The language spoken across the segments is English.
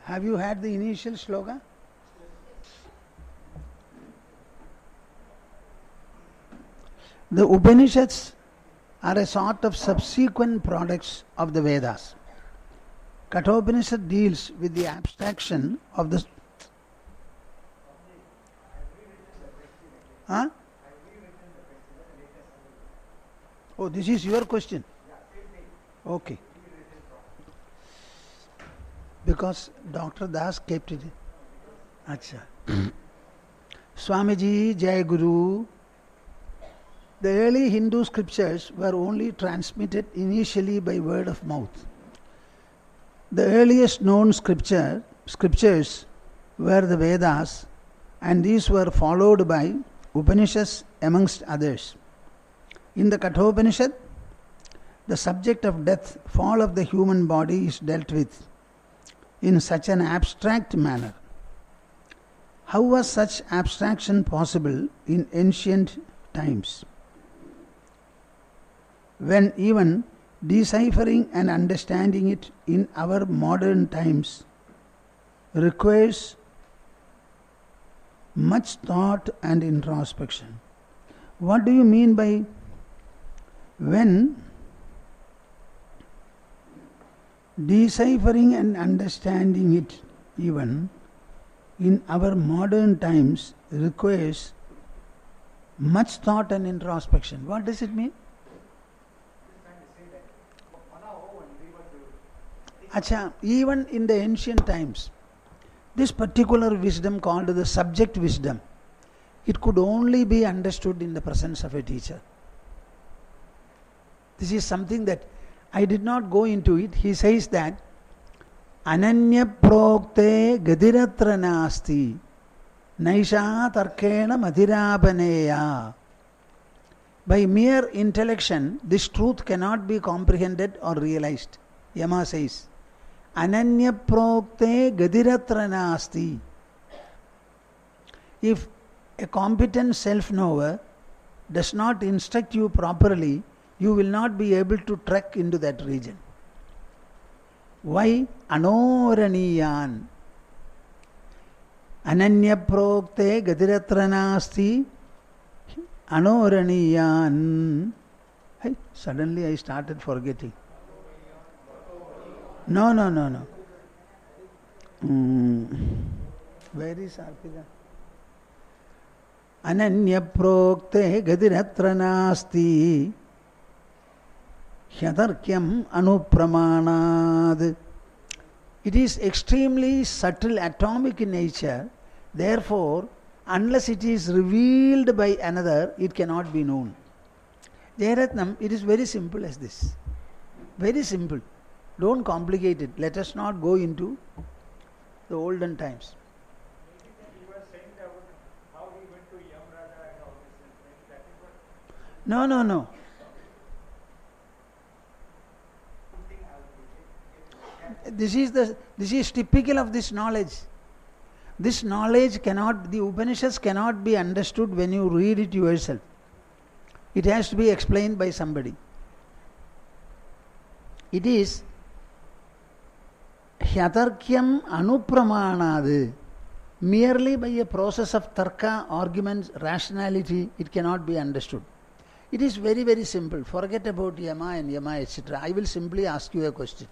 Have you had the initial shloka? The Upanishads are a sort of subsequent products of the Vedas. Kathopanishad deals with the abstraction of the... Huh? Oh, this is your question? Okay. Because Dr. Das kept it. Acha. Swamiji, Jai Guru. The early Hindu scriptures were only transmitted initially by word of mouth. The earliest known scriptures were the Vedas, and these were followed by Upanishads amongst others. In the Kathopanishad, the subject of death, fall of the human body, is dealt with in such an abstract manner. How was such abstraction possible in ancient times, when even deciphering and understanding it in our modern times requires much thought and introspection? What do you mean by when deciphering and understanding it even in our modern times requires much thought and introspection? What does it mean? Acha, even in the ancient times, this particular wisdom called the subject wisdom, it could only be understood in the presence of a teacher. This is something that I did not go into it. He says that Ananya prokte gadiratra nasti naisha tarkena madhirapaneya. By mere intellection, this truth cannot be comprehended or realized. Yama says, Ananya prokte gadiratra nasti. If a competent self-knower does not instruct you properly, you will not be able to trek into that region. Why? Anoraniyan. Ananya prokte gadiratra nasti anoraniyan. Hey, suddenly I started forgetting. No. Where is Arpita? Ananya prokte gadiratra nasti hyadarkyam anupramanad. It is extremely subtle, atomic in nature. Therefore, unless it is revealed by another, it cannot be known. Jayaratnam, it is very simple as this. Very simple. Don't complicate it. Let us not go into the olden times. You were saying about how he went to Yamraja and all this. That is what... No. This is typical of this knowledge. This knowledge cannot, the Upanishads cannot be understood when you read it yourself. It has to be explained by somebody. It is Hyatarkyam anupramanad. Merely by a process of tarka, arguments, rationality, it cannot be understood. It is very, very simple. Forget about Yama and Yama, etc. I will simply ask you a question.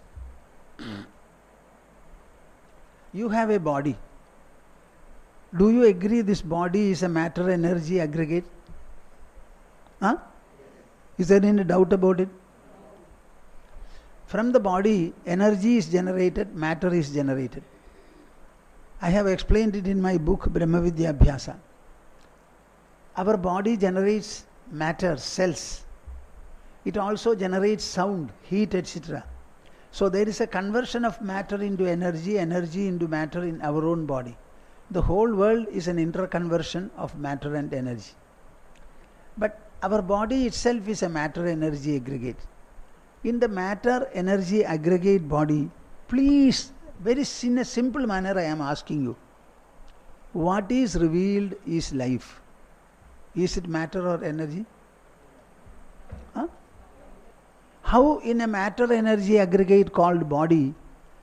You have a body. Do you agree this body is a matter-energy aggregate? Huh? Is there any doubt about it? From the body, energy is generated, matter is generated. I have explained it in my book, Brahmavidya Abhyasa. Our body generates matter, cells. It also generates sound, heat, etc. So there is a conversion of matter into energy, energy into matter in our own body. The whole world is an interconversion of matter and energy. But our body itself is a matter-energy aggregate. In the matter-energy aggregate body, please, in a simple manner I am asking you, what is revealed is life. Is it matter or energy? Huh? How in a matter-energy aggregate called body,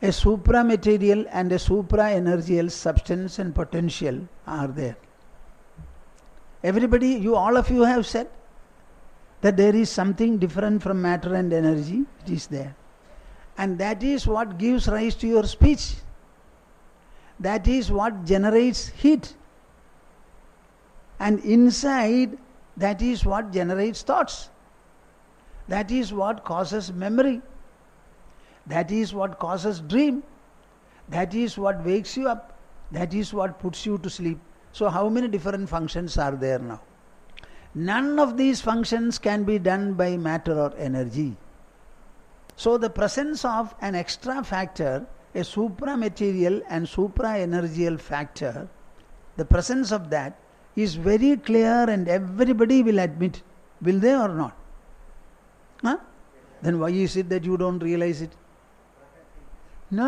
A supra-material and a supra-energial substance and potential are there. Everybody, all of you have said that there is something different from matter and energy. It is there. And that is what gives rise to your speech. That is what generates heat. And inside, that is what generates thoughts. That is what causes memory. That is what causes dream. That is what wakes you up. That is what puts you to sleep. So how many different functions are there now? None of these functions can be done by matter or energy. So the presence of an extra factor, a supra-material and supra-energial factor, the presence of that is very clear and everybody will admit. Will they or not? Huh? Then why is it that you don't realize it? No.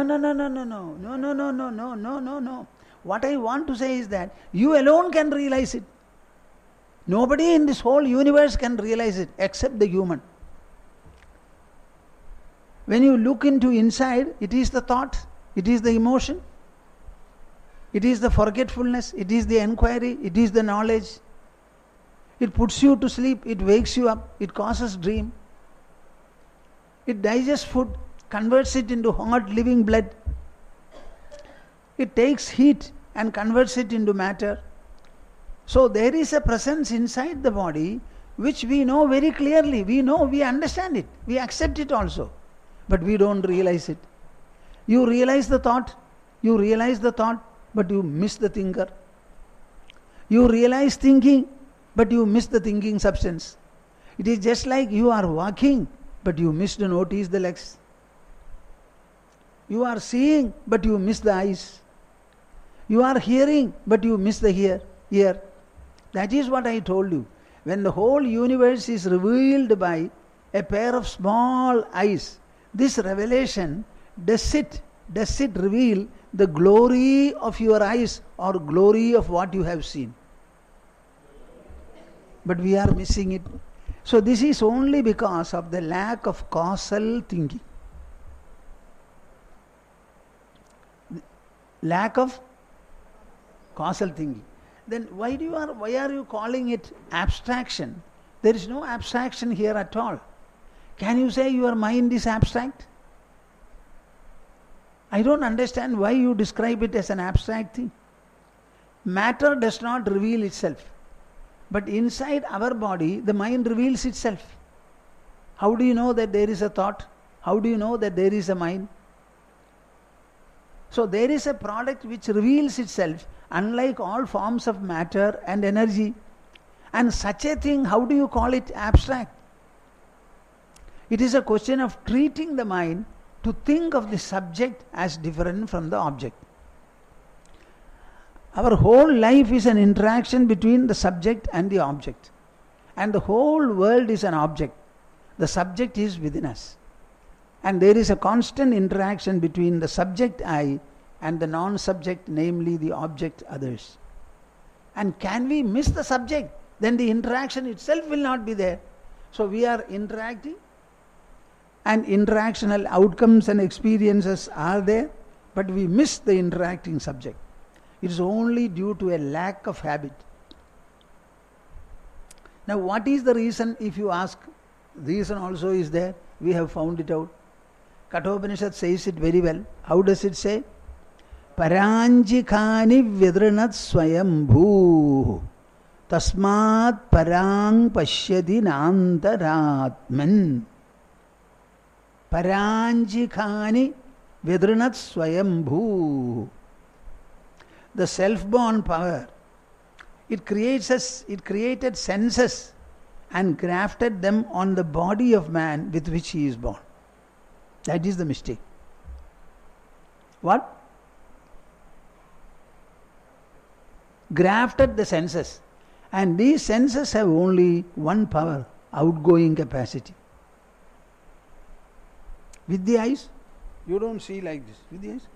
What I want to say is that you alone can realize it. Nobody in this whole universe can realize it except the human. When you look into inside, it is the thought, it is the emotion, it is the forgetfulness, it is the enquiry, it is the knowledge. It puts you to sleep, it wakes you up, it causes dream. It digests food, converts it into hot living blood. It takes heat and converts it into matter. So there is a presence inside the body which we know very clearly. We know, we understand it, we accept it also. But we don't realize it. You realize the thought, but you miss the thinker. You realize thinking, but you miss the thinking substance. It is just like you are walking, but you miss to notice the legs. You are seeing, but you miss the eyes. You are hearing, but you miss the ear. That is what I told you. When the whole universe is revealed by a pair of small eyes, this revelation, does it reveal the glory of your eyes or glory of what you have seen? But we are missing it. So this is only because of the lack of causal thinking. Lack of causal thinking. Then why are you calling it abstraction? There is no abstraction here at all. Can you say your mind is abstract? I don't understand why you describe it as an abstract thing. Matter does not reveal itself. But inside our body, the mind reveals itself. How do you know that there is a thought? How do you know that there is a mind? So there is a product which reveals itself, unlike all forms of matter and energy. And such a thing, how do you call it abstract? It is a question of treating the mind to think of the subject as different from the object. Our whole life is an interaction between the subject and the object. And the whole world is an object. The subject is within us. And there is a constant interaction between the subject I and the non-subject, namely the object others. And can we miss the subject? Then the interaction itself will not be there. So we are interacting, and interactional outcomes and experiences are there, but we miss the interacting subject. It is only due to a lack of habit. Now what is the reason, if you ask? The reason also is there. We have found it out. Kathopanishad says it very well. How does it say? Paranjikani vidranat swayambhu tasmat parang pashyati nantaratman. Paranjikani vidranat swayambhu. The self-born power, it created senses and grafted them on the body of man with which he is born. That is the mistake. What? Grafted the senses. And these senses have only one power, outgoing capacity. With the eyes, you don't see like this. With the eyes.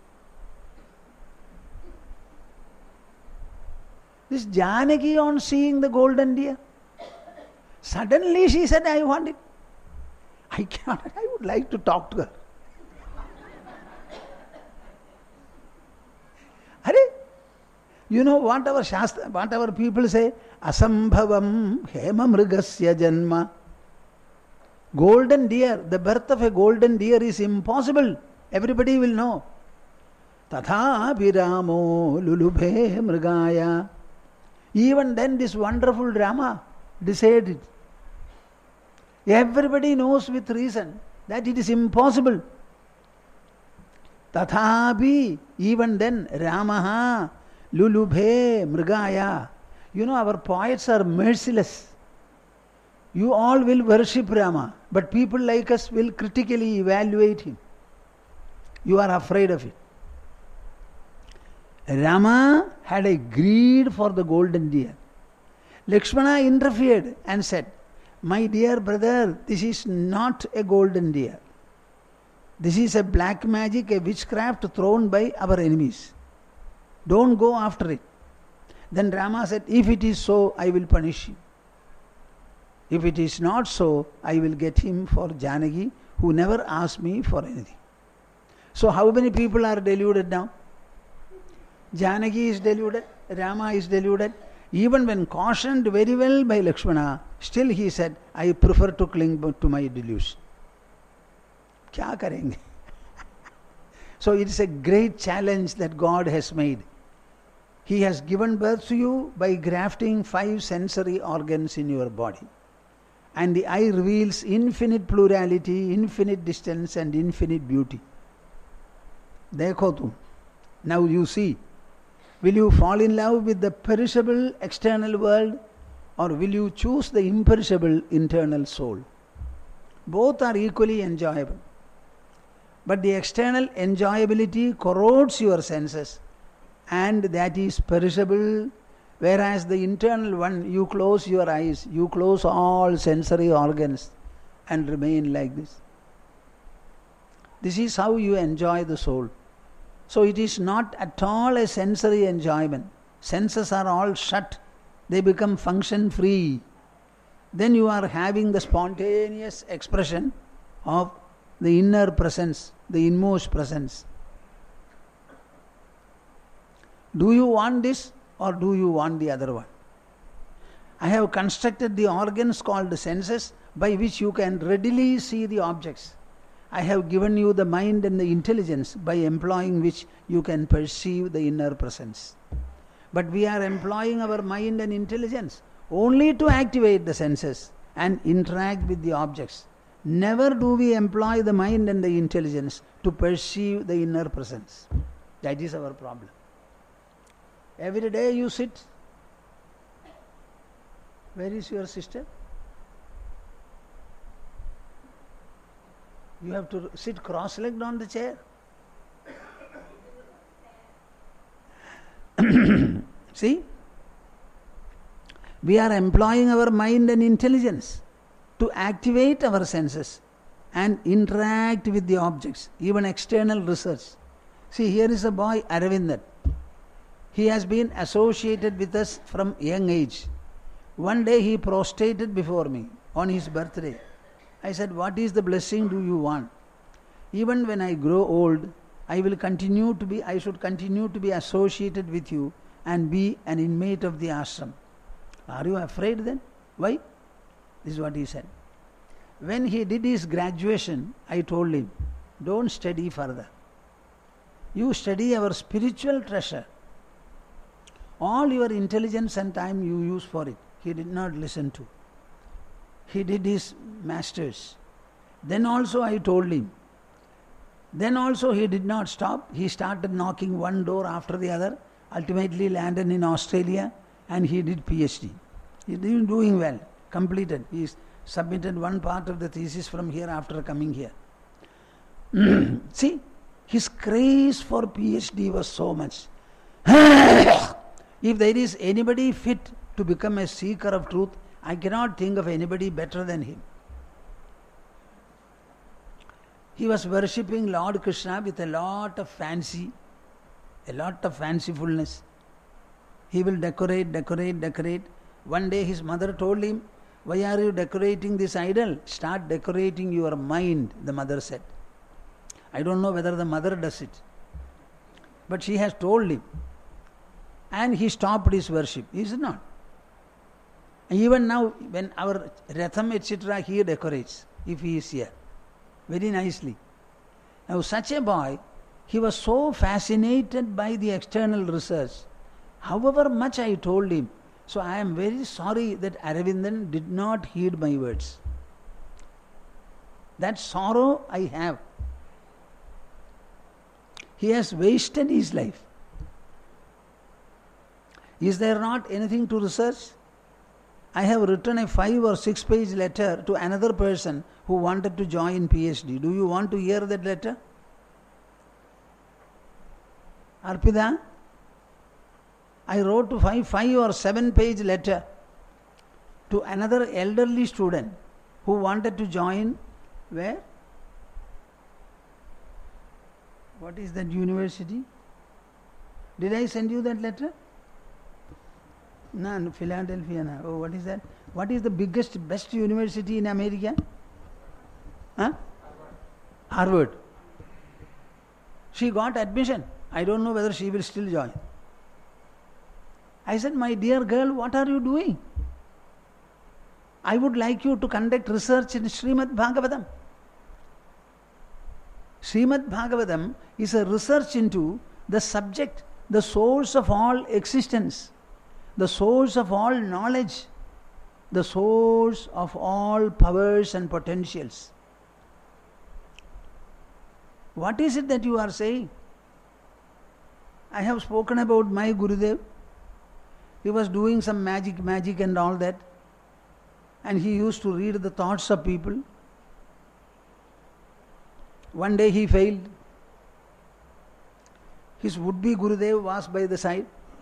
This Janaki, on seeing the golden deer, suddenly she said, I want it. I cannot, I would like to talk to her. You know what our Shastra, what our people say? Asambhavam hema mrigasya janma. Golden deer, the birth of a golden deer is impossible. Everybody will know. Tatha viramo lulubhe mrigaya. Even then this wonderful Rama decided. Everybody knows with reason that it is impossible. Tathapi, even then, Ramaha lulubhe mrigaya. You know, our poets are merciless. You all will worship Rama, but people like us will critically evaluate him. You are afraid of it. Rama had a greed for the golden deer. Lakshmana interfered and said, my dear brother, this is not a golden deer. This is a black magic, a witchcraft thrown by our enemies. Don't go after it. Then Rama said, if it is so, I will punish him. If it is not so, I will get him for Janaki, who never asked me for anything. So how many people are deluded now? Janaki is deluded, Rama is deluded. Even when cautioned very well by Lakshmana, still he said, I prefer to cling to my delusion. Kya karenge? So it is a great challenge that God has made. He has given birth to you by grafting 5 sensory organs in your body. And the eye reveals infinite plurality, infinite distance and infinite beauty. Dekho tum. Now you see. Will you fall in love with the perishable external world, or will you choose the imperishable internal soul? Both are equally enjoyable. But the external enjoyability corrodes your senses, and that is perishable, whereas the internal one, you close your eyes, you close all sensory organs and remain like this. This is how you enjoy the soul. So it is not at all a sensory enjoyment. Senses are all shut. They become function free. Then you are having the spontaneous expression of the inner presence, the inmost presence. Do you want this or do you want the other one? I have constructed the organs called the senses by which you can readily see the objects. I have given you the mind and the intelligence by employing which you can perceive the inner presence. But we are employing our mind and intelligence only to activate the senses and interact with the objects. Never do we employ the mind and the intelligence to perceive the inner presence. That is our problem. Every day you sit. Where is your sister? You have to sit cross-legged on the chair. See? We are employing our mind and intelligence to activate our senses and interact with the objects, even external research. See, here is a boy, Aravindan. He has been associated with us from young age. One day he prostrated before me on his birthday. I said, what is the blessing do you want? Even when I grow old, I should continue to be associated with you and be an inmate of the ashram. Are you afraid then? Why? This is what he said. When he did his graduation, I told him, don't study further. You study our spiritual treasure. All your intelligence and time you use for it. He did not listen to. He did his masters. Then also I told him. Then also he did not stop. He started knocking one door after the other. Ultimately landed in Australia and he did PhD. He is doing well. Completed. He submitted one part of the thesis from here after coming here. See, his craze for PhD was so much. If there is anybody fit to become a seeker of truth, I cannot think of anybody better than him. He was worshipping Lord Krishna with a lot of fancy, a lot of fancifulness. He will decorate. One day his mother told him, why are you decorating this idol? Start decorating your mind, the mother said. I don't know whether the mother does it. But she has told him. and he stopped his worship. Is it not? Even now, when our Ratham, etc., he decorates, if he is here, very nicely. Now, such a boy, he was so fascinated by the external research. However much I told him, so I am very sorry that Aravindan did not heed my words. That sorrow I have. He has wasted his life. Is there not anything to research? I have written a 5 or 6 page letter to another person who wanted to join PhD. Do you want to hear that letter? Arpita? I wrote to 5 or 7 page letter to another elderly student who wanted to join where? What is that university? Did I send you that letter? No, Philadelphia. No. Oh, what is that? What is the best university in America? Huh? Harvard. She got admission. I don't know whether she will still join. I said, my dear girl, what are you doing? I would like you to conduct research in Srimad Bhagavatam. Srimad Bhagavatam is a research into the subject, the source of all existence, the source of all knowledge, the source of all powers and potentials. What is it that you are saying? I have spoken about my Gurudev. He was doing some magic and all that. And he used to read the thoughts of people. One day he failed. His would-be Gurudev was by the side.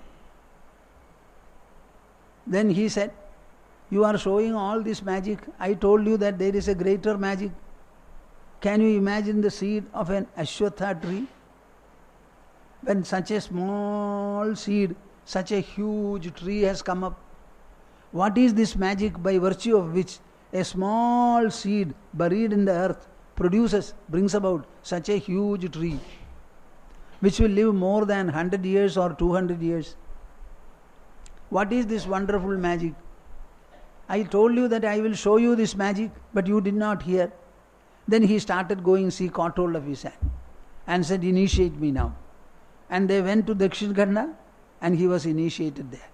Then he said, you are showing all this magic. I told you that there is a greater magic. Can you imagine the seed of an Ashwatha tree? When such a small seed, such a huge tree has come up. What is this magic by virtue of which a small seed buried in the earth brings about such a huge tree which will live more than 100 years or 200 years? What is this wonderful magic? I told you that I will show you this magic, but you did not hear. Then he started going, caught hold of his hand and said, initiate me now. And they went to Dakshin Khanda and he was initiated there.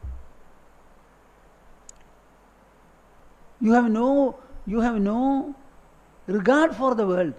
You have no regard for the world.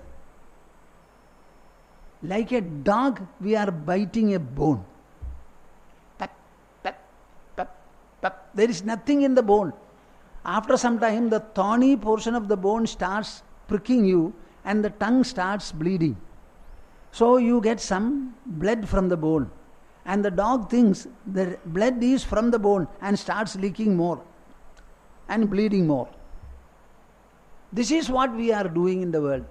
Like a dog, we are biting a bone. Pep, pep, pep, pep. There is nothing in the bone. After some time, the thorny portion of the bone starts pricking you and the tongue starts bleeding. So you get some blood from the bone. And the dog thinks the blood is from the bone and starts leaking more and bleeding more. This is what we are doing in the world.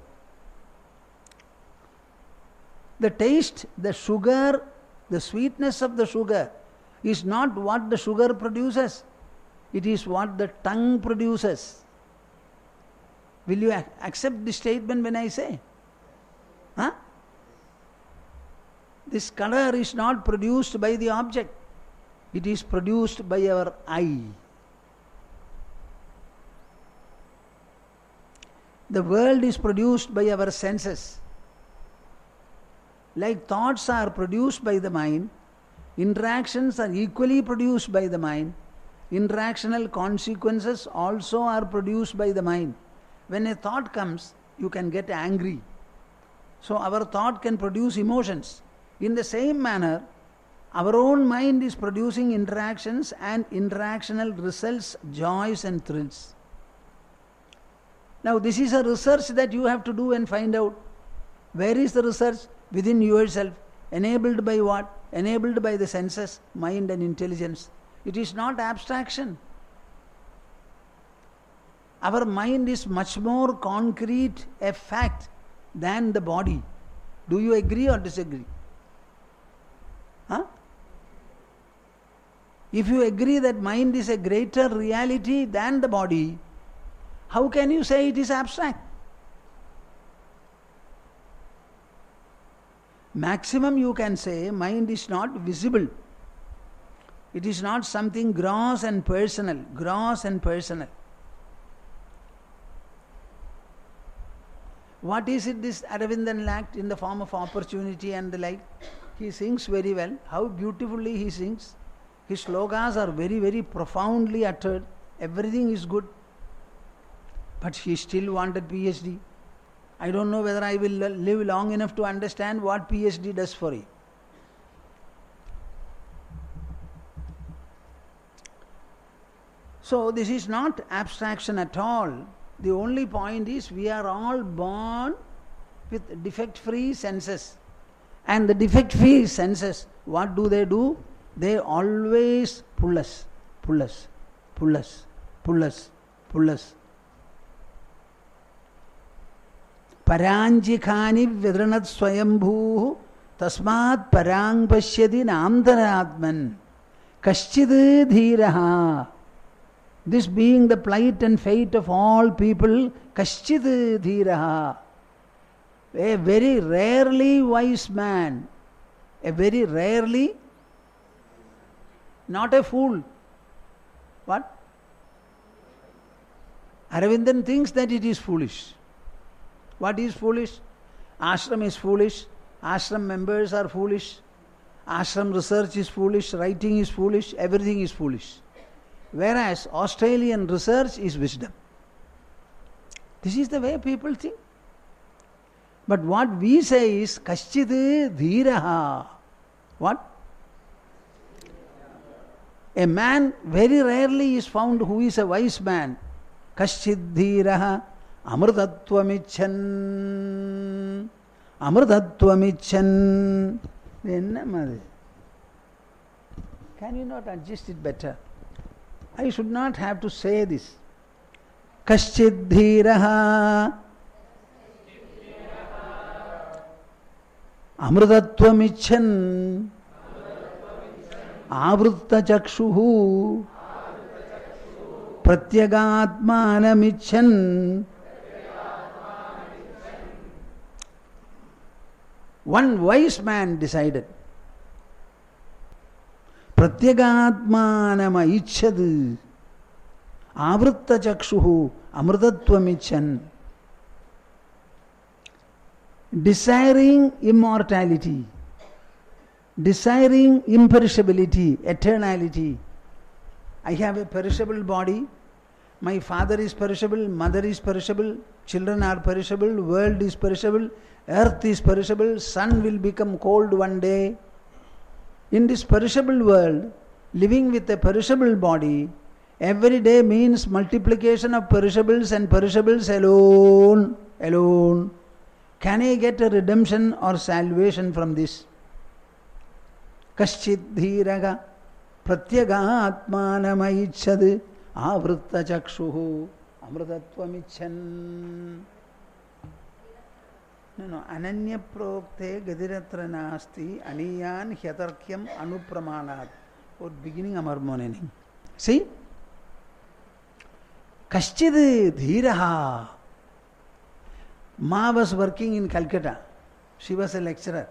The taste, the sugar, the sweetness of the sugar is not what the sugar produces. It is what the tongue produces. Will you accept this statement when I say? Huh? This color is not produced by the object. It is produced by our eye. The world is produced by our senses. Like thoughts are produced by the mind, interactions are equally produced by the mind. Interactional consequences also are produced by the mind. When a thought comes, you can get angry. So our thought can produce emotions. In the same manner, our own mind is producing interactions and interactional results, joys and thrills. Now this is a research that you have to do and find out. Where is the research? Within yourself. Enabled by what? Enabled by the senses, mind and intelligence. It is not abstraction. Our mind is much more concrete a fact than the body. Do you agree or disagree? Huh? If you agree that mind is a greater reality than the body, how can you say it is abstract? Maximum you can say mind is not visible. It is not something gross and personal. Gross and personal. What is it this Aravindan lacked in the form of opportunity and the like? He sings very well. How beautifully he sings. His slokas are very, very profoundly uttered. Everything is good. But he still wanted PhD. I don't know whether I will live long enough to understand what PhD does for you. So this is not abstraction at all. The only point is we are all born with defect-free senses. And the defect-free senses, what do? They always pull us, pull us, pull us, pull us, pull us. Paranjikhani vidranat swayambhu tasmat parang pashyadi namdaratman kaschid dhiraha. This being the plight and fate of all people, kaschid dhiraha. A very rarely wise man, a very rarely, not a fool. What? Aravindan thinks that it is foolish. What is foolish? Ashram is foolish. Ashram members are foolish. Ashram research is foolish. Writing is foolish. Everything is foolish. Whereas Australian research is wisdom. This is the way people think. But what we say is kaschid dhiraha. What? A man very rarely is found who is a wise man. Kaschid dhiraha amrutatvamichan. Amrutatvamichan. Can you not adjust it better? I should not have to say this. Kaschid dhiraha amrutatvamichan avrutta chakshuhu pratyagatmanamichan. One wise man decided. Pratyagatmanama ichchad avrutta chakshuhu amrutatvamichan. Desiring immortality, desiring imperishability, eternality. I have a perishable body. My father is perishable, mother is perishable, children are perishable, world is perishable, earth is perishable, sun will become cold one day. In this perishable world, living with a perishable body, every day means multiplication of perishables and perishables alone. Can I get a redemption or salvation from this? Kaschid dhiraga pratyagatmanamaichad avritta chakshuhu amrutatvamichan. No, ananya prokte gadiratra nasti aniyan hyatarkyam anupramanat. Or beginning of harmony. See? Kaschid dhiraha. Ma was working in Calcutta. She was a lecturer.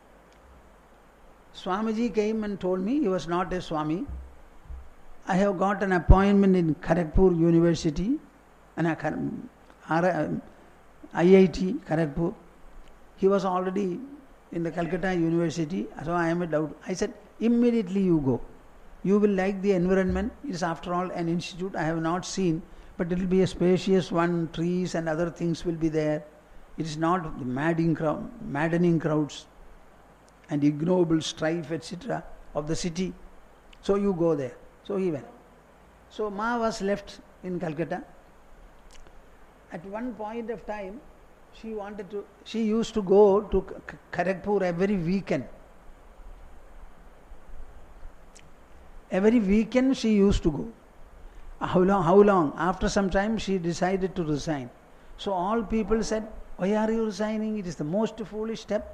Swamiji came and told me he was not a Swami. I have got an appointment in Kharagpur University, IIT Kharagpur. He was already in the Calcutta University, so I am a doubt. I said, immediately you go. You will like the environment. It is after all an institute I have not seen, but it will be a spacious one, trees and other things will be there. It is not the maddening crowds and ignoble strife, etc. of the city. So you go there. So he went. So Ma was left in Calcutta. At one point of time, she used to go to Kharagpur every weekend. Every weekend she used to go. How long? After some time she decided to resign. So all people said, why are you resigning? It is the most foolish step.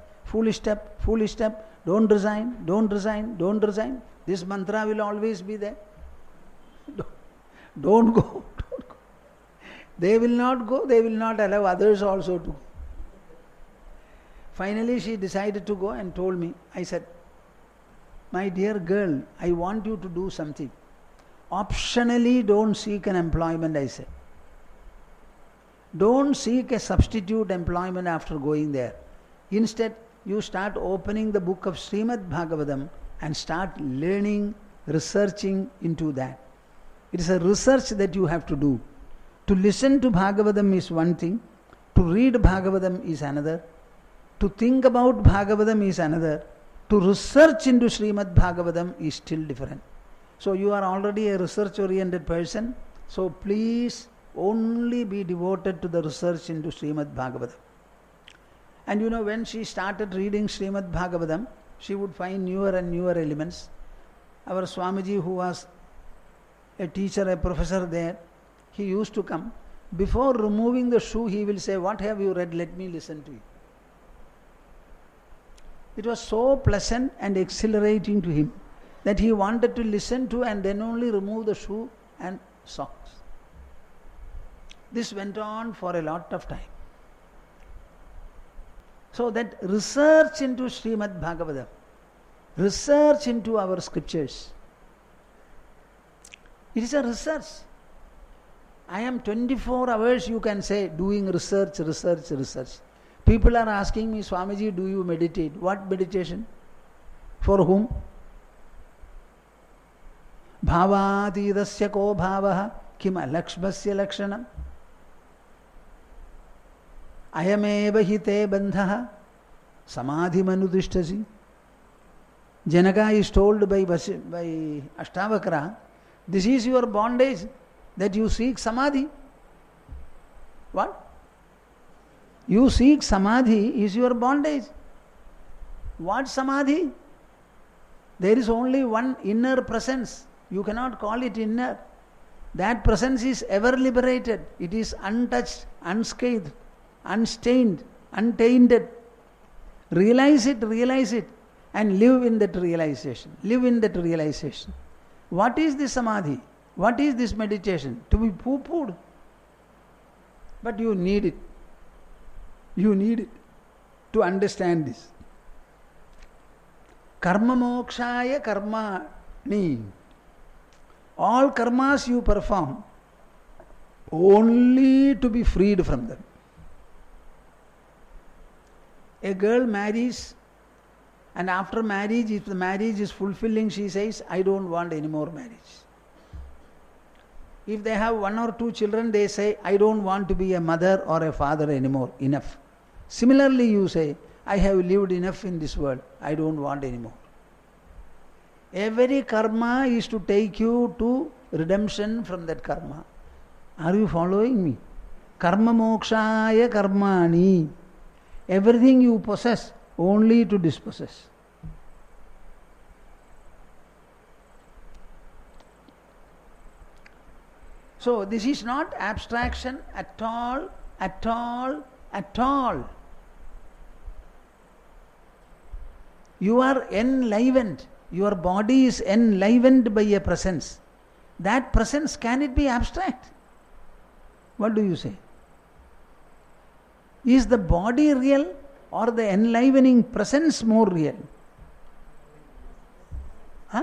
Don't resign. This mantra will always be there. Don't go. They will not go. They will not allow others also to go. Finally she decided to go and told me. I said, My dear girl, I want you to do something. Optionally, don't seek an employment, I say. Don't seek a substitute employment after going there. Instead, you start opening the book of Srimad Bhagavatam and start learning, researching into that. It is a research that you have to do. To listen to Bhagavatam is one thing, to read Bhagavatam is another, to think about Bhagavatam is another, to research into Srimad Bhagavatam is still different. So you are already a research-oriented person, so please only be devoted to the research into Srimad Bhagavatam. And you know, when she started reading Srimad Bhagavatam, she would find newer and newer elements. Our Swamiji, who was a teacher, a professor there, he used to come. Before removing the shoe, he will say, "What have you read? Let me listen to you." It was so pleasant and exhilarating to him that he wanted to listen to and then only remove the shoe and socks. This went on for a lot of time. So that research into Srimad Bhagavatam, research into our scriptures, it is a research. I am 24 hours, you can say, doing research. People are asking me, "Swamiji, do you meditate?" What meditation? For whom? Bhavatītasya ko bhavaha kim alakshmasya lakshanam ayameva hite bandhaha samadhimanudishtasi. Janaka is told by Ashtavakra, this is your bondage, that you seek samadhi. What? You seek samadhi is your bondage. What samadhi? There is only one inner presence. You cannot call it inner. That presence is ever liberated. It is untouched, unscathed, unstained, untainted. Realize it, and live in that realization. Live in that realization. What is this samadhi? What is this meditation? To be poo-pooed. But you need it. You need it to understand this. Karma mokshaya karmani. All karmas you perform only to be freed from them. A girl marries, and after marriage, if the marriage is fulfilling, she says, "I don't want any more marriage." If they have 1 or 2 children, they say, "I don't want to be a mother or a father anymore, enough." Similarly, you say, "I have lived enough in this world, I don't want any more." Every karma is to take you to redemption from that karma. Are you following me? Karma mokshaya karmani. Everything you possess only to dispossess. So this is not abstraction at all, at all, at all. You are enlivened. Your body is enlivened by a presence. That presence, can it be abstract? What do you say? Is the body real or the enlivening presence more real? Huh?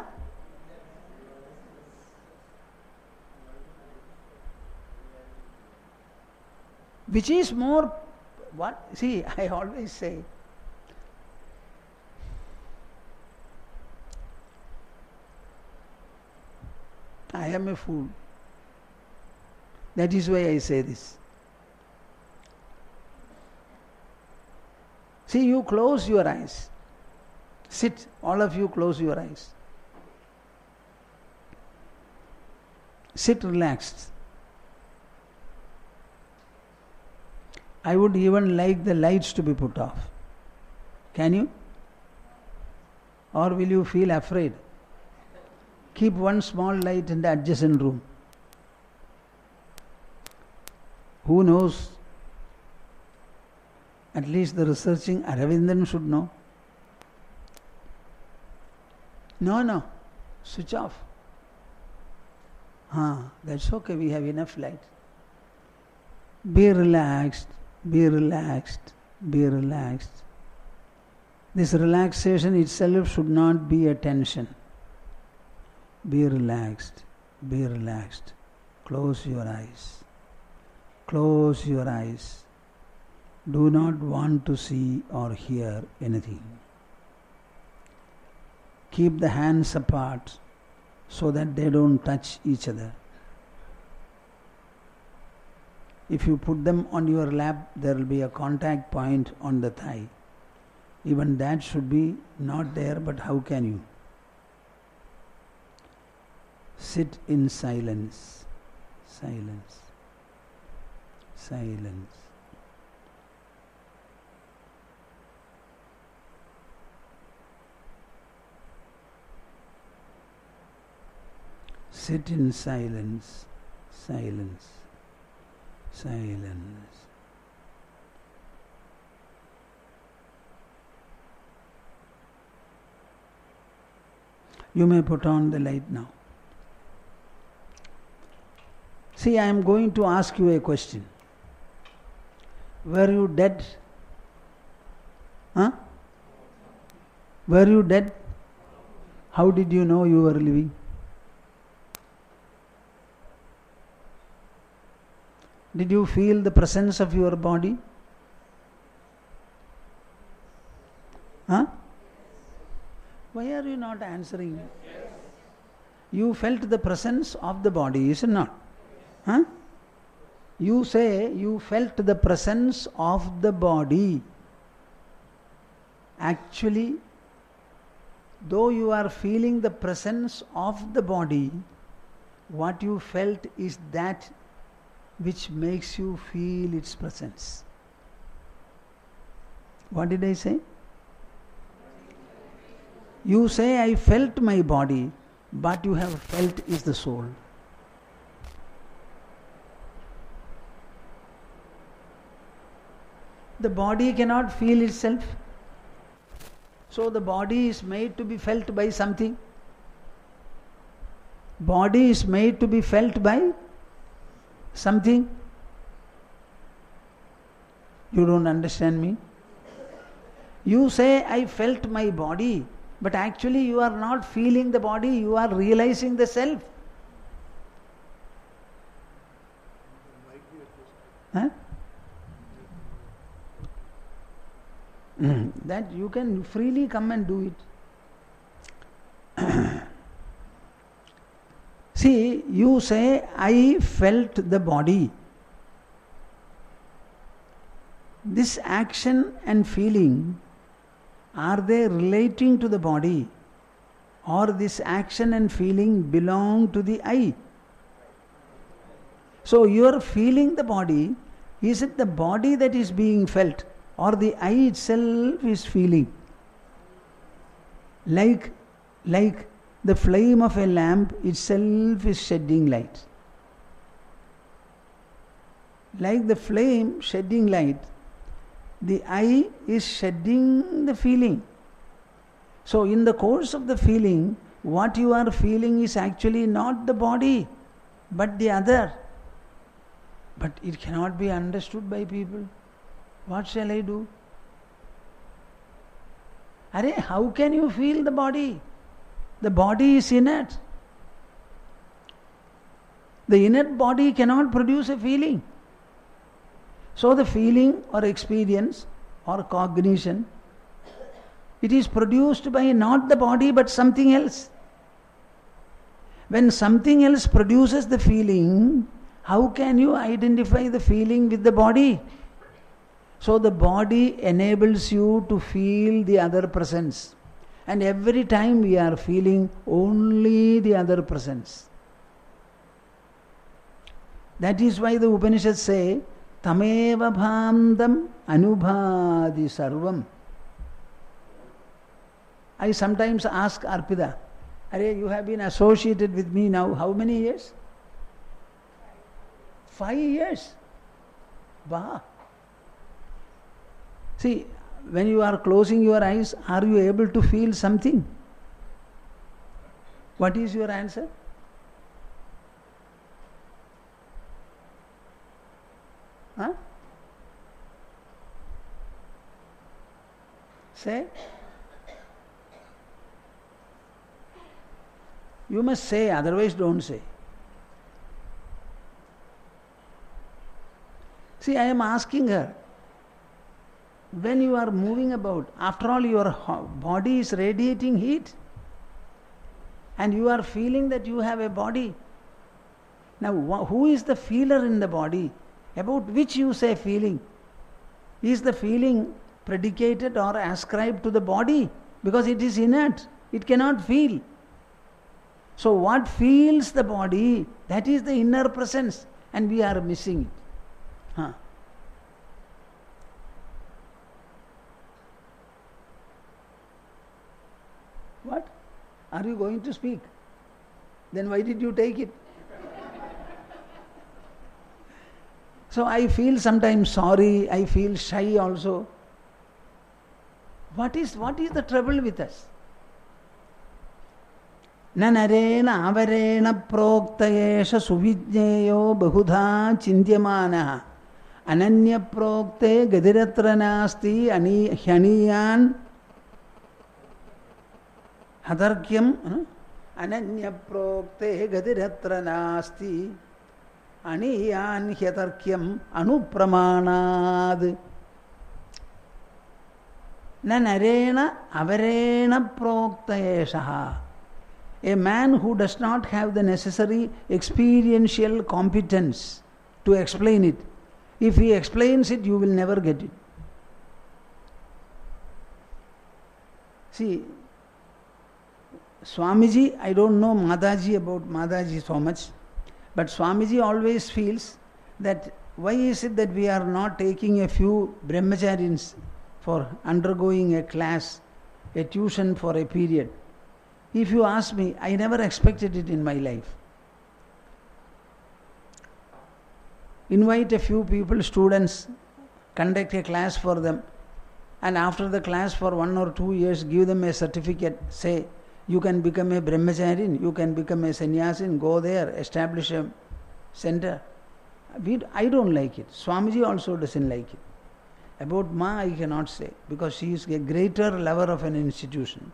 Which is more, what? See, I always say, I am a fool. That is why I say this. See, you close your eyes. Sit, all of you close your eyes. Sit relaxed. I would even like the lights to be put off. Can you? Or will you feel afraid? Keep one small light in the adjacent room. Who knows? At least the researching Aravindan should know. No. Switch off. That's okay, we have enough light. Be relaxed, be relaxed, be relaxed. This relaxation itself should not be a tension. Be relaxed. Be relaxed. Close your eyes. Close your eyes. Do not want to see or hear anything. Keep the hands apart so that they don't touch each other. If you put them on your lap, there will be a contact point on the thigh. Even that should be not there, but how can you? Sit in silence. Silence. Silence. Sit in silence. Silence. Silence. You may put on the light now. See, I am going to ask you a question. Were you dead? Huh? Were you dead? How did you know you were living? Did you feel the presence of your body? Huh? Why are you not answering? Yes. You felt the presence of the body, is it not? Huh? You say you felt the presence of the body. Actually, though you are feeling the presence of the body, what you felt is that which makes you feel its presence. What did I say? You say, I felt my body, but you have felt is the soul. The body cannot feel itself. So the body is made to be felt by something. Body is made to be felt by something. You don't understand me? You say, I felt my body, but actually you are not feeling the body, you are realizing the self. Huh? That you can freely come and do it. See, you say, I felt the body. This action and feeling, are they relating to the body? Or this action and feeling belong to the I? So you are feeling the body. Is it the body that is being felt? Or the I itself is feeling? Like the flame of a lamp itself is shedding light. Like the flame shedding light, the I is shedding the feeling. So in the course of the feeling, what you are feeling is actually not the body, but the other. But it cannot be understood by people. What shall I do? Arey, how can you feel the body? The body is inert. The inert body cannot produce a feeling. So the feeling or experience or cognition, it is produced by not the body but something else. When something else produces the feeling, how can you identify the feeling with the body? So the body enables you to feel the other presence. And every time we are feeling only the other presence. That is why the Upanishads say, Tameva bhandam anubhadi sarvam. I sometimes ask Arpita, Arey, you have been associated with me now how many years? 5 years. Wow. See, when you are closing your eyes, are you able to feel something? What is your answer? Huh? Say, You must say, otherwise don't say. See, I am asking her, when you are moving about, after all your body is radiating heat and you are feeling that you have a body. Now, who is the feeler in the body? About which you say feeling? Is the feeling predicated or ascribed to the body? Because it is inert. It cannot feel. So what feels the body, that is the inner presence, and we are missing it. What? Are you going to speak? Then why did you take it? So I feel sometimes sorry, I feel shy also. What is the trouble with us? Nanarena avarena proktayesha suvijneyo bahudha chindyamanaha ananya prokte gadiratra nasti hyaniyan hadarkyam ananya prokte gadiratra nasti aniyan hyatarkyam anupramanad nanarena avarena proktayesha. A man who does not have the necessary experiential competence to explain it, if he explains it, you will never get it. See, Swamiji, I don't know Mataji about Mataji so much, but Swamiji always feels that why is it that we are not taking a few brahmacharis for undergoing a class, a tuition for a period. If you ask me, I never expected it in my life. Invite a few people, students, conduct a class for them, and after the class for 1 or 2 years, give them a certificate, say, you can become a brahmacharin, you can become a sannyasin, go there, establish a center. I don't like it. Swamiji also doesn't like it. About Ma, I cannot say, because she is a greater lover of an institution.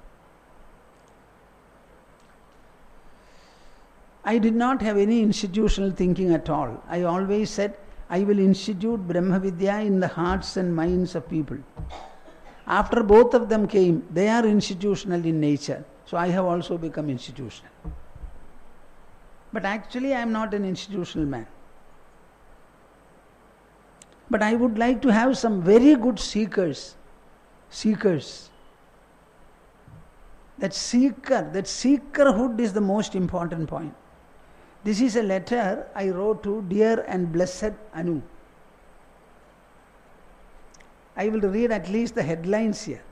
I did not have any institutional thinking at all. I always said, I will institute Brahmavidya in the hearts and minds of people. After both of them came, they are institutional in nature. So I have also become institutional. But actually I am not an institutional man. But I would like to have some very good seekers. That seekerhood is the most important point. This is a letter I wrote to dear and blessed Anu. I will read at least the headlines here.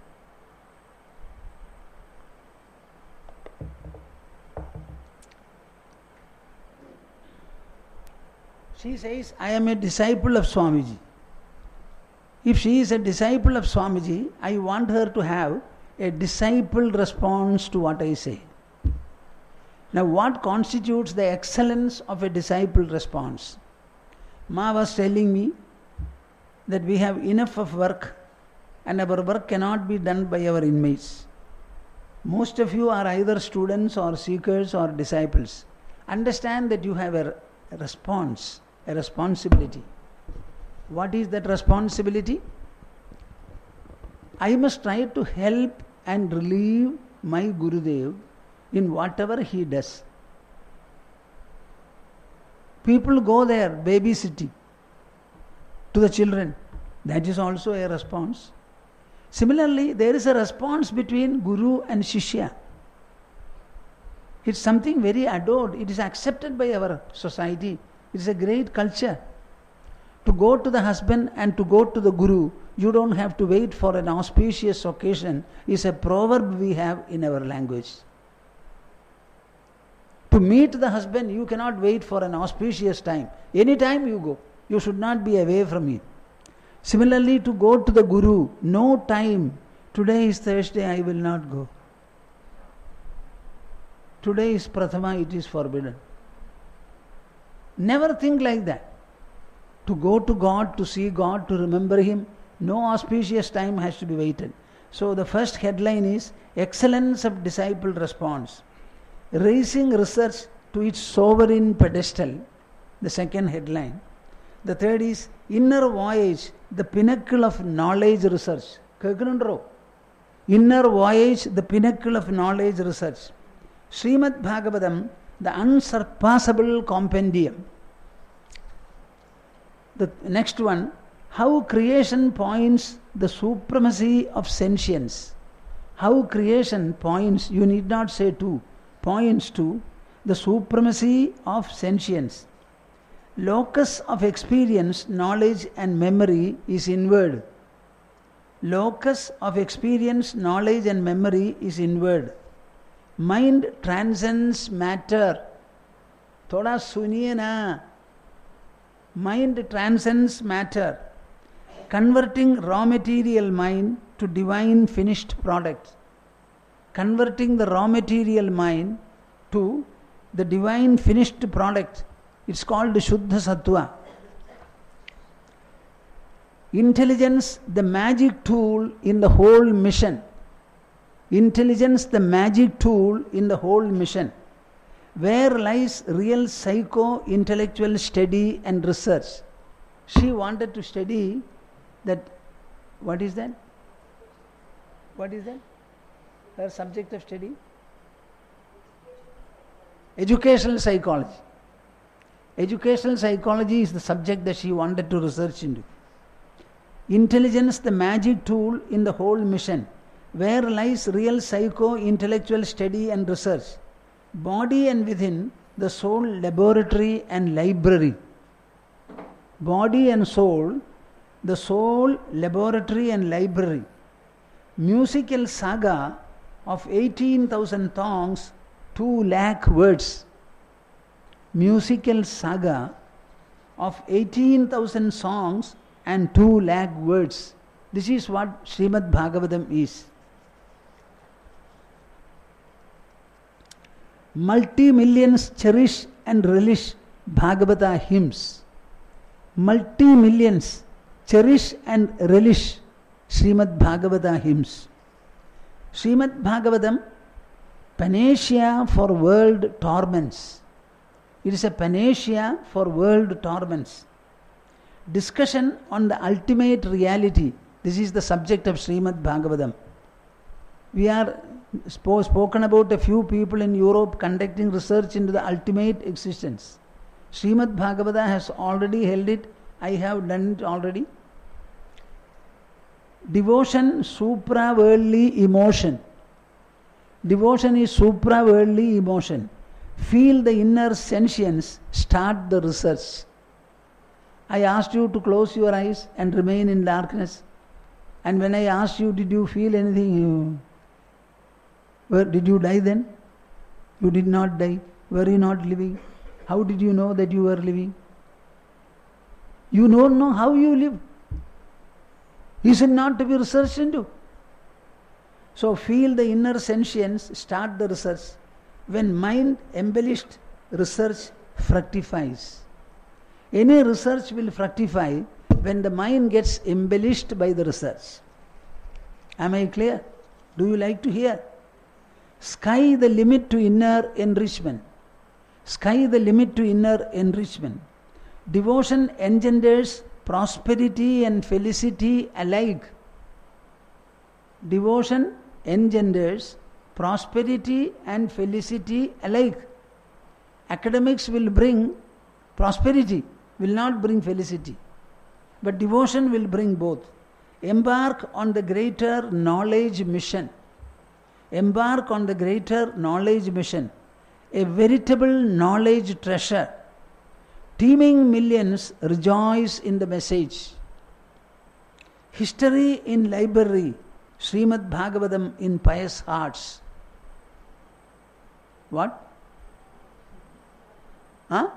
She says, I am a disciple of Swamiji. If she is a disciple of Swamiji, I want her to have a disciple response to what I say. Now, what constitutes the excellence of a disciple response? Ma was telling me that we have enough of work and our work cannot be done by our inmates. Most of you are either students or seekers or disciples. Understand that you have a response, a responsibility. What is that responsibility? I must try to help and relieve my Gurudev in whatever he does. People go there babysitting to the children. That is also a response. Similarly, there is a response between Guru and Shishya. It's something very adored. It is accepted by our society. It is a great culture. To go to the husband and to go to the Guru, you don't have to wait for an auspicious occasion, is a proverb we have in our language. To meet the husband, you cannot wait for an auspicious time. Any time you go, you should not be away from it. Similarly, to go to the Guru, no time. Today is Thursday, I will not go. Today is Prathama, it is forbidden. Never think like that. To go to God, to see God, to remember Him, no auspicious time has to be waited. So the first headline is Excellence of Disciple Response. raising research to its sovereign pedestal, the second headline. The third is inner voyage, the pinnacle of knowledge research. Inner voyage, the pinnacle of knowledge research. Srimad Bhagavatam, the unsurpassable compendium. The next one, how creation points the supremacy of sentience. How creation points, you need not say to, points to the supremacy of sentience. Locus of experience, knowledge and memory is inward. Locus of experience, knowledge and memory is inward. Mind transcends matter. Thoda suniye na. Mind transcends matter, converting raw material mind to divine finished product. Converting the raw material mind to the divine finished product. It's called Shuddha Sattva. Intelligence, the magic tool in the whole mission. Intelligence, the magic tool in the whole mission. Where lies real psycho-intellectual study and research? She wanted to study that. What is that? What is that? Her subject of study? Educational psychology. Educational psychology is the subject that she wanted to research into. Intelligence, the magic tool in the whole mission. Where lies real psycho-intellectual study and research? Body and within, the soul laboratory and library. Body and soul, the soul laboratory and library. Musical saga of 18,000 songs, 2 lakh words. Musical saga of 18,000 songs and 2 lakh words. This is what Srimad Bhagavatam is. Multi-millions cherish and relish Bhagavata hymns. Multi-millions cherish and relish Srimad Bhagavata hymns. Srimad Bhagavatam, panacea for world torments. It is a panacea for world torments. Discussion on the ultimate reality. This is the subject of Srimad Bhagavatam. We are spoken about a few people in Europe conducting research into the ultimate existence. Srimad Bhagavata has already held it. I have done it already. Devotion, supra-worldly emotion. Devotion is supra-worldly emotion. Feel the inner sentience, start the research. I asked you to close your eyes and remain in darkness. And when I asked you, did you feel anything? Did you die then? You did not die. Were you not living? How did you know that you were living? You don't know how you live. Is it not to be researched into? So feel the inner sentience, start the research. When mind embellished, research fructifies. Any research will fructify when the mind gets embellished by the research. Am I clear? Do you like to hear? Sky the limit to inner enrichment. Sky the limit to inner enrichment. Devotion engenders prosperity and felicity alike. Devotion engenders prosperity and felicity alike. Academics will bring prosperity, will not bring felicity. But devotion will bring both. Embark on the greater knowledge mission. Embark on the greater knowledge mission. A veritable knowledge treasure. Teeming millions rejoice in the message. History in library. Srimad Bhagavatam in pious hearts. What? Huh?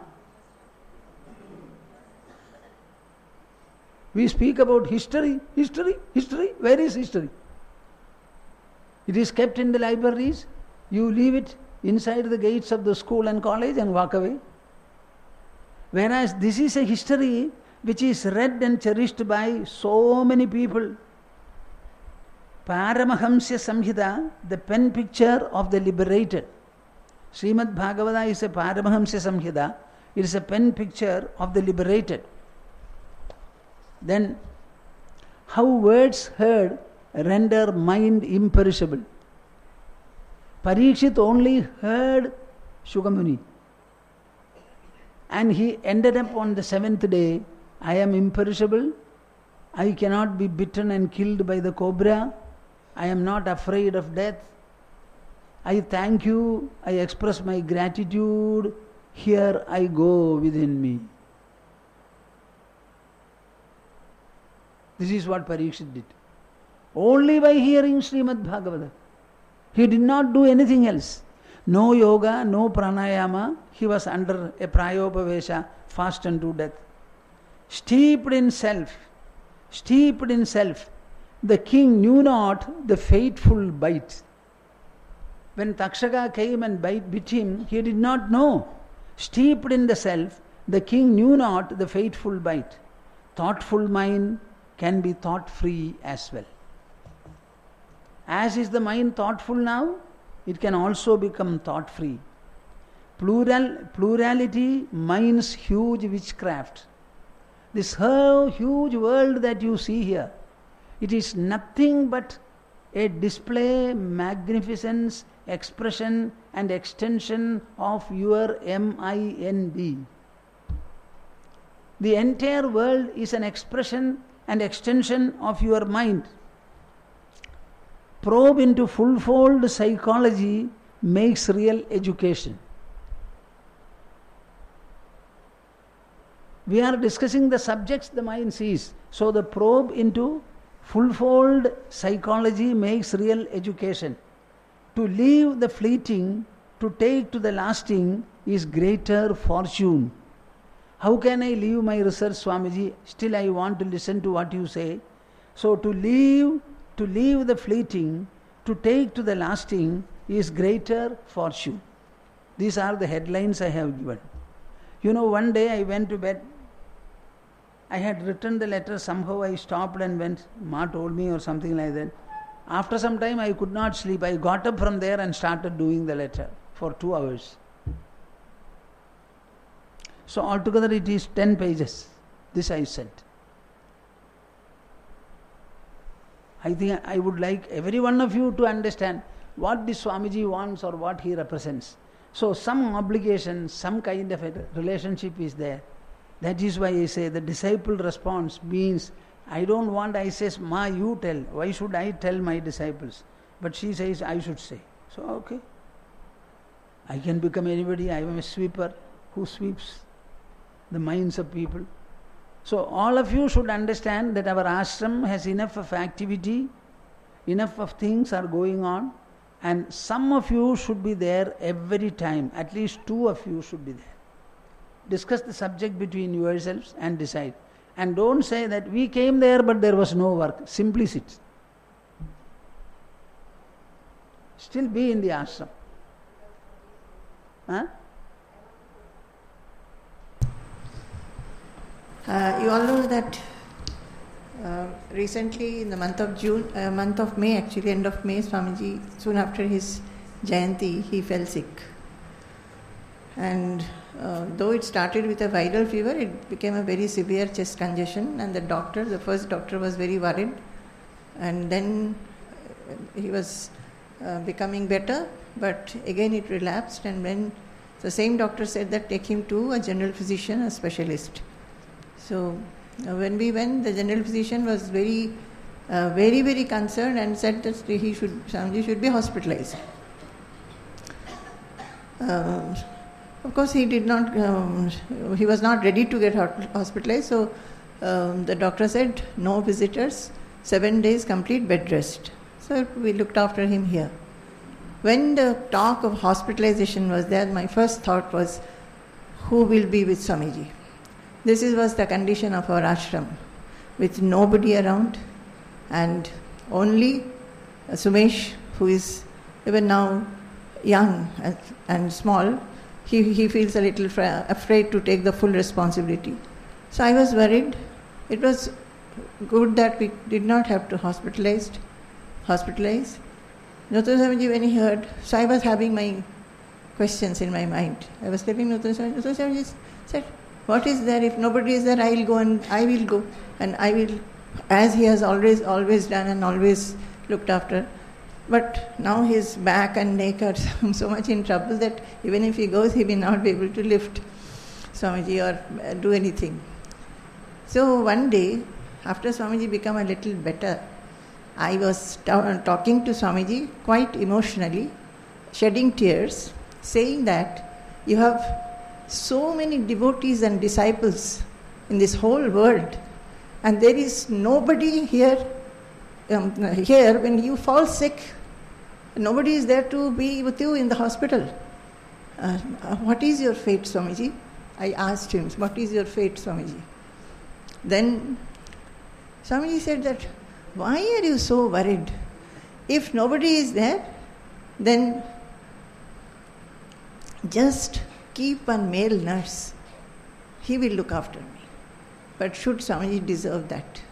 We speak about history. Where is history? It is kept in the libraries. You leave it inside the gates of the school and college and walk away. Whereas this is a history which is read and cherished by so many people. Paramahamsya Samhita, the pen picture of the liberated. Srimad Bhagavata is a Paramahamsa Samhita. It is a pen picture of the liberated. Then, how words heard render mind imperishable. Parikshit only heard Shukamuni. And he ended up on the 7th day, I am imperishable, I cannot be bitten and killed by the cobra, I am not afraid of death, I thank you, I express my gratitude, here I go within me. This is what Parikshit did. Only by hearing Srimad Bhagavata. He did not do anything else. No yoga, no pranayama. He was under a prayopavesha, fast unto death. Steeped in self. The king knew not the fateful bite. When Takshaka came and bit him, he did not know. Steeped in the self, the king knew not the fateful bite. Thoughtful mind can be thought free as well. As is the mind thoughtful now, it can also become thought free. Plurality means huge witchcraft. This whole huge world that you see here, it is nothing but a display, magnificence, expression and extension of your mind. The entire world is an expression and extension of your mind. Probe into full-fold psychology makes real education. We are discussing the subjects the mind sees. So the probe into full-fold psychology makes real education. To leave the fleeting, to take to the lasting is greater fortune. How can I leave my research, Swamiji? Still I want to listen to what you say. So to leave the fleeting, to take to the lasting is greater fortune. These are the headlines I have given. You know, one day I went to bed. I had written the letter, somehow I stopped and went. Ma told me or something like that. After some time I could not sleep. I got up from there and started doing the letter for 2 hours. So altogether it is 10 pages. This I sent. I think I would like every one of you to understand what the Swamiji wants or what he represents. So some obligation, some kind of a relationship is there. That is why I say the disciple response means, I don't want, I says, Ma, you tell. Why should I tell my disciples? But she says, I should say. So, okay. I can become anybody. I am a sweeper who sweeps the minds of people. So, all of you should understand that our ashram has enough of activity, enough of things are going on, and some of you should be there every time. At least 2 of you should be there. Discuss the subject between yourselves and decide. And don't say that we came there but there was no work. Simply sit. Still be in the ashram. Huh? You all know that recently in the month of May, actually end of May, Swamiji, soon after his Jayanti, he fell sick. And though it started with a viral fever, it became a very severe chest congestion, and the first doctor was very worried, and then he was becoming better, but again it relapsed, and when the same doctor said that take him to a general physician, a specialist. So when we went, the general physician was very, very concerned and said that Swamiji should be hospitalized. Of course, he was not ready to get hospitalized, so the doctor said, no visitors, 7 days complete bed rest. So we looked after him here. When the talk of hospitalization was there, my first thought was, who will be with Swamiji? This was the condition of our ashram, with nobody around, and only Sumesh, who is even now young and small, he feels a little afraid to take the full responsibility. So I was worried. It was good that we did not have to hospitalize. Jyotirsamiji, when he heard, so I was having my questions in my mind. I was telling Nuthan Swamiji said, what is there? If nobody is there, I will go and I will go. And I will, as he has always done and always looked after. But now his back and neck are so much in trouble that even if he goes, he will not be able to lift Swamiji or do anything. So one day, after Swamiji became a little better, I was talking to Swamiji quite emotionally, shedding tears, saying that you have so many devotees and disciples in this whole world, and there is nobody here when you fall sick, nobody is there to be with you in the hospital. What is your fate, Swamiji? I asked him, what is your fate, Swamiji? Then Swamiji said that, why are you so worried? If nobody is there, then just keep one male nurse. He will look after me. But should Swamiji deserve that?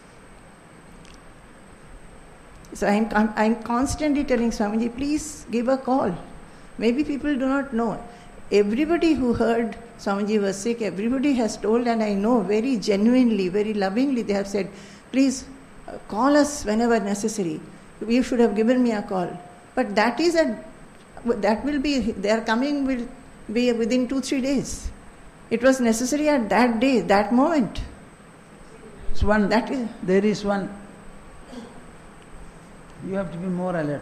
So I'm constantly telling Swamiji, please give a call. Maybe people do not know. Everybody who heard Swamiji was sick, everybody has told, and I know very genuinely, very lovingly, they have said, please call us whenever necessary. You should have given me a call. But that will be, their coming will be within 2-3 days. It was necessary at that day, that moment. There is one. You have to be more alert.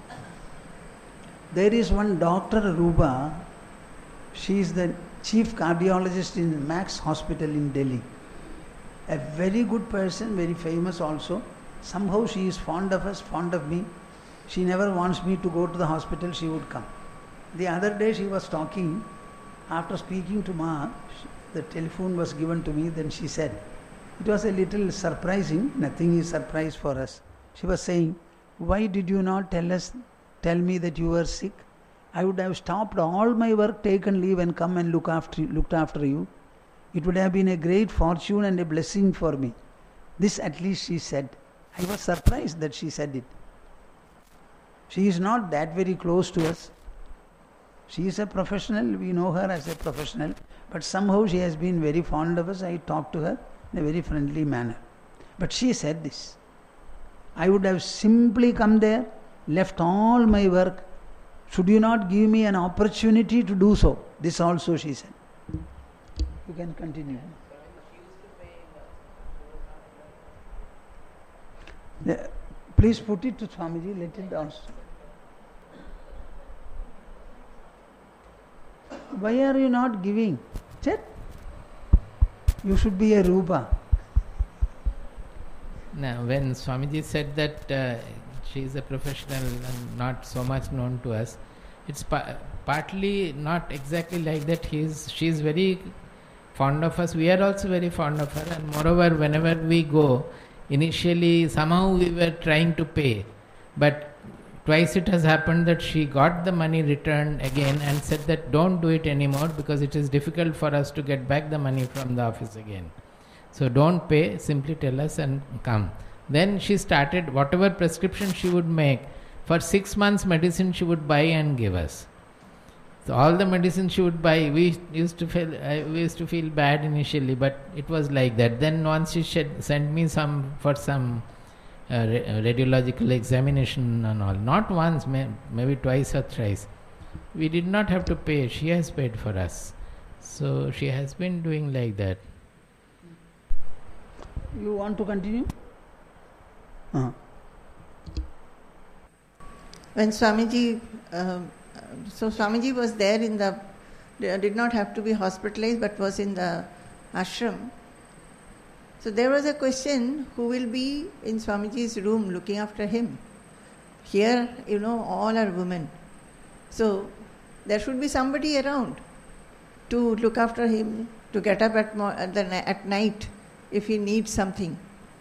There is one Dr. Ruba. She is the chief cardiologist in Max Hospital in Delhi. A very good person, very famous also. Somehow she is fond of us, fond of me. She never wants me to go to the hospital, she would come. The other day she was talking, after speaking to Ma, the telephone was given to me, then she said, it was a little surprising, nothing is surprise for us. She was saying, why did you not tell me that you were sick? I would have stopped all my work, taken leave and come and looked after you. It would have been a great fortune and a blessing for me. This at least she said. I was surprised that she said it. She is not that very close to us. She is a professional, we know her as a professional, but somehow she has been very fond of us. I talked to her in a very friendly manner. But she said this, I would have simply come there, left all my work. Should you not give me an opportunity to do so? This also she said. You can continue. Please put it to Swamiji, let it down. Why are you not giving? Check. You should be a Rupa. Now, when Swamiji said that she is a professional and not so much known to us, it's partly not exactly like that. She is very fond of us. We are also very fond of her, and moreover, whenever we go, initially somehow we were trying to pay, but twice it has happened that she got the money returned again and said that don't do it anymore because it is difficult for us to get back the money from the office again. So don't pay, simply tell us and come. Then she started, whatever prescription she would make, for 6 months medicine she would buy and give us. So all the medicine she would buy, we used to feel bad initially, but it was like that. Then once she sent me some radiological examination and all. Not once, maybe twice or thrice. We did not have to pay. She has paid for us. So she has been doing like that. You want to continue? When Swamiji, Swamiji was there did not have to be hospitalized, but was in the ashram. So there was a question, who will be in Swamiji's room looking after him? Here, all are women. So there should be somebody around to look after him, to get up at night if he needs something.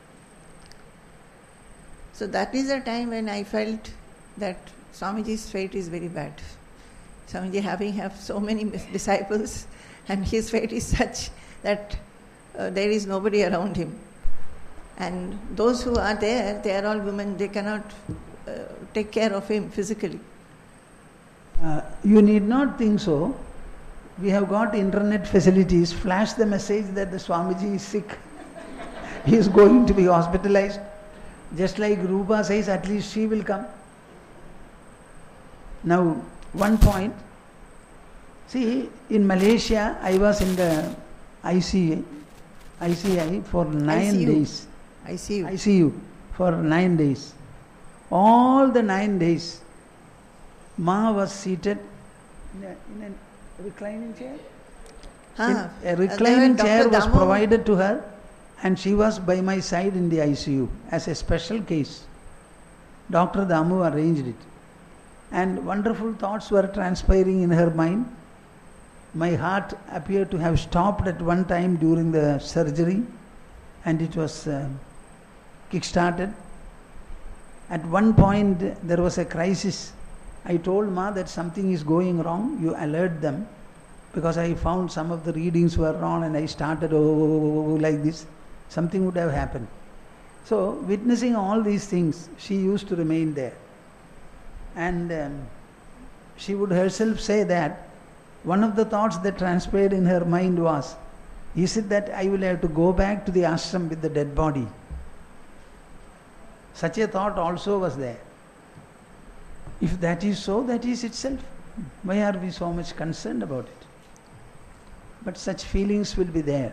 So that is the time when I felt that Swamiji's fate is very bad. Swamiji have so many disciples, and his fate is such that there is nobody around him. And those who are there, they are all women, they cannot take care of him physically. You need not think so. We have got internet facilities. Flash the message that the Swamiji is sick. He is going to be hospitalized. Just like Rupa says, at least she will come. Now, one point. See, in Malaysia, I was in the ICI for 9 ICU. days. ICU. For 9 days. All the 9 days, Ma was seated in a reclining chair. A reclining chair was provided to her, and she was by my side in the ICU as a special case. Dr. Damu arranged it. And wonderful thoughts were transpiring in her mind. My heart appeared to have stopped at one time during the surgery, and it was kick-started. At one point there was a crisis. I told Ma that something is going wrong, you alert them, because I found some of the readings were wrong and I started like this. Something would have happened. So, witnessing all these things, she used to remain there. And she would herself say that one of the thoughts that transpired in her mind was, is it that I will have to go back to the ashram with the dead body? Such a thought also was there. If that is so, that is itself. Why are we so much concerned about it? But such feelings will be there.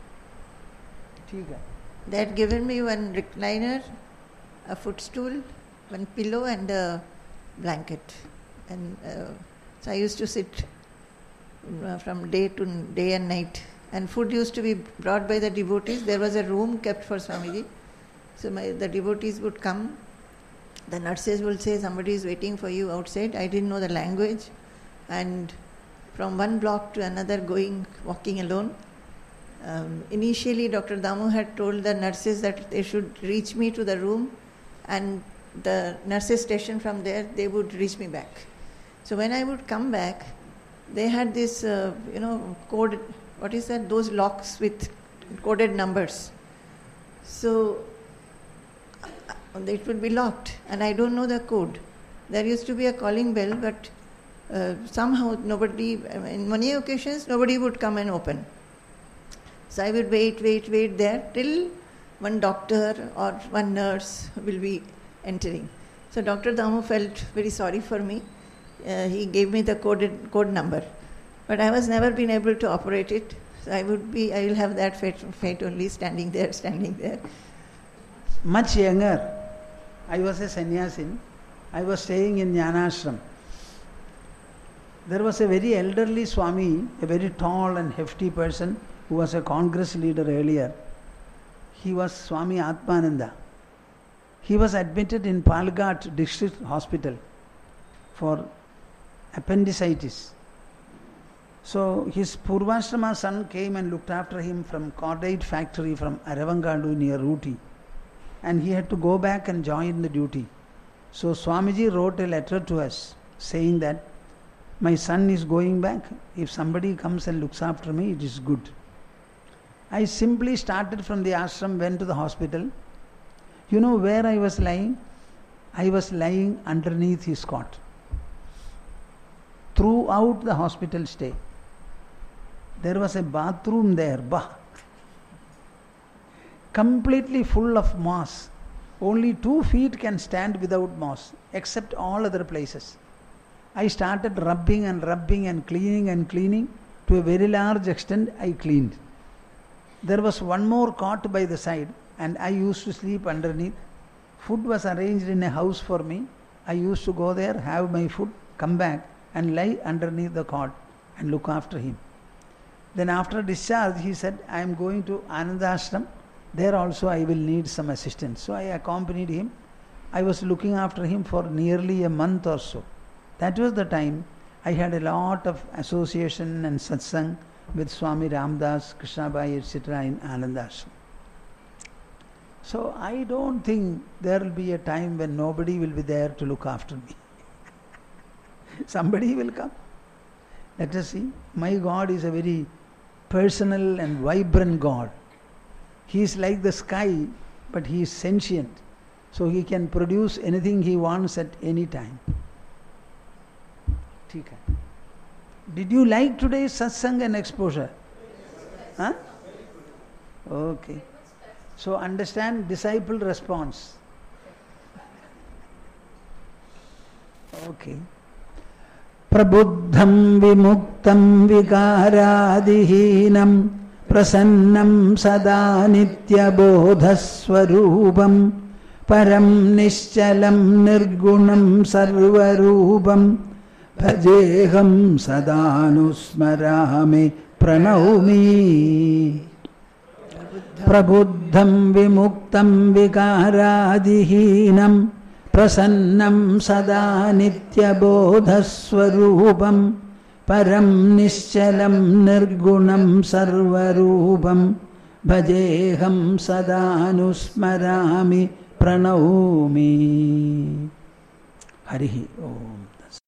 They had given me one recliner, a footstool, one pillow and a blanket. And so I used to sit from day to day and night. And food used to be brought by the devotees. There was a room kept for Swamiji. So the devotees would come. The nurses will say, somebody is waiting for you outside. I didn't know the language. And from one block to another walking alone. Initially, Dr. Damu had told the nurses that they should reach me to the room, and the nurses station from there, they would reach me back. So when I would come back, they had this, code, what is that? Those locks with coded numbers. So it would be locked, and I don't know the code. There used to be a calling bell, but somehow nobody, in many occasions, nobody would come and open. So I would wait there till one doctor or one nurse will be entering. So Dr. Damu felt very sorry for me. He gave me the code number. But I was never been able to operate it. So I will have that fate only, standing there. Much younger, I was a sannyasin. I was staying in Jnanashram. There was a very elderly Swami, a very tall and hefty person, who was a Congress leader earlier. He was Swami Atmananda. He was admitted in Palghat District Hospital for appendicitis. So his Purvashrama son came and looked after him from cordite factory from Aravangallu near Ooty. And he had to go back and join the duty. So Swamiji wrote a letter to us saying that my son is going back. If somebody comes and looks after me, it is good. I simply started from the ashram, went to the hospital. You know where I was lying? I was lying underneath his cot. Throughout the hospital stay. There was a bathroom there, completely full of moss. Only 2 feet can stand without moss, except all other places. I started rubbing and cleaning. To a very large extent, I cleaned. There was one more cot by the side, and I used to sleep underneath. Food was arranged in a house for me. I used to go there, have my food, come back, and lie underneath the cot and look after him. Then after discharge, he said, I am going to Ananda Ashram. There also I will need some assistance. So I accompanied him. I was looking after him for nearly a month or so. That was the time I had a lot of association and satsang with Swami Ramdas, Krishnabai, etc. in Ananda Ashram. So I don't think there will be a time when nobody will be there to look after me. Somebody will come. Let us see. My God is a very personal and vibrant God. He is like the sky, but he is sentient. So he can produce anything he wants at any time. ठीक है. Did you like today's satsang and exposure? Huh? Okay. So understand disciple response. Okay. Prabuddham vimuktam vikaraadihinam prasannam sada nitya bodhaswarupam param nischalam nirgunam sarvarupam bhajeham sadanusmarami pranavmi. Prabuddham vimuktam vikaraadihinam prasannam sada nitya bodhaswarupam param nischalam nirgunam sarvarupam bhajeham sadanusmarami pranavmi. Harihi Om.